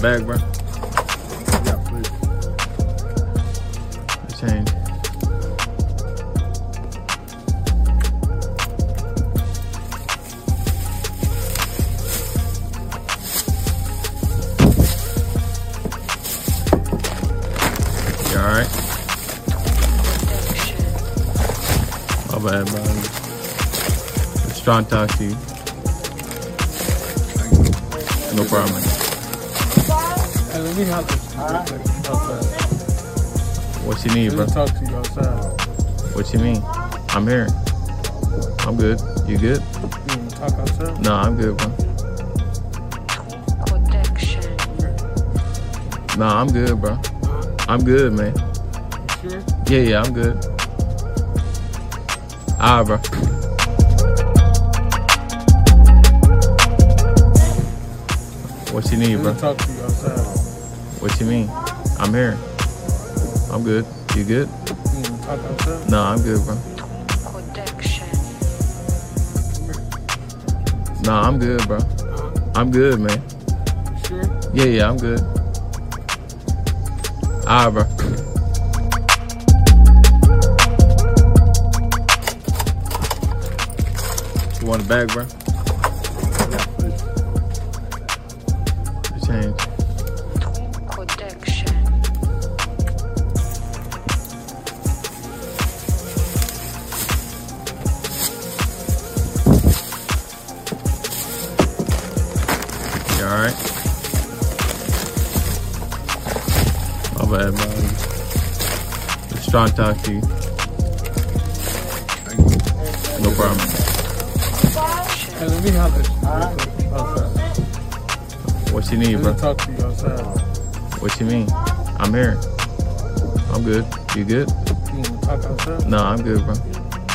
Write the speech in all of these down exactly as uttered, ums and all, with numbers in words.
bag, bro? Yeah, please. Change. You alright? My bad, bro. It's strong talk to you. No problem. Hey, let me help you outside. What you need, bro? Let me talk to you outside. What you mean? I'm here. I'm good. You good? You want to talk outside? No, I'm good, bro. Protection. No, I'm good, bro. I'm good, man. You sure? Yeah, yeah, I'm good. Alright, bro. What you need, Let bro? me talk to you outside. What you mean? I'm here. I'm good. You good? You want to talk outside? No, I'm good, bro. Protection. No, I'm good, bro. I'm good, man. You sure? Yeah, yeah, I'm good. Alright, bro. You want a bag, bro? Yeah, please. Change. Protection. You alright? My bad, bro. It's strong talk to you. No problem. Hey, let me help you outside. What you need, Let bro? me talk to you outside. What you mean? I'm here. I'm good. You good? You want to talk outside? No, I'm good, bro.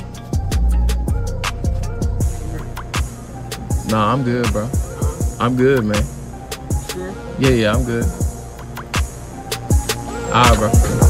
No, I'm good, bro. I'm good, man. You sure? Yeah, yeah, I'm good. Alright, bro.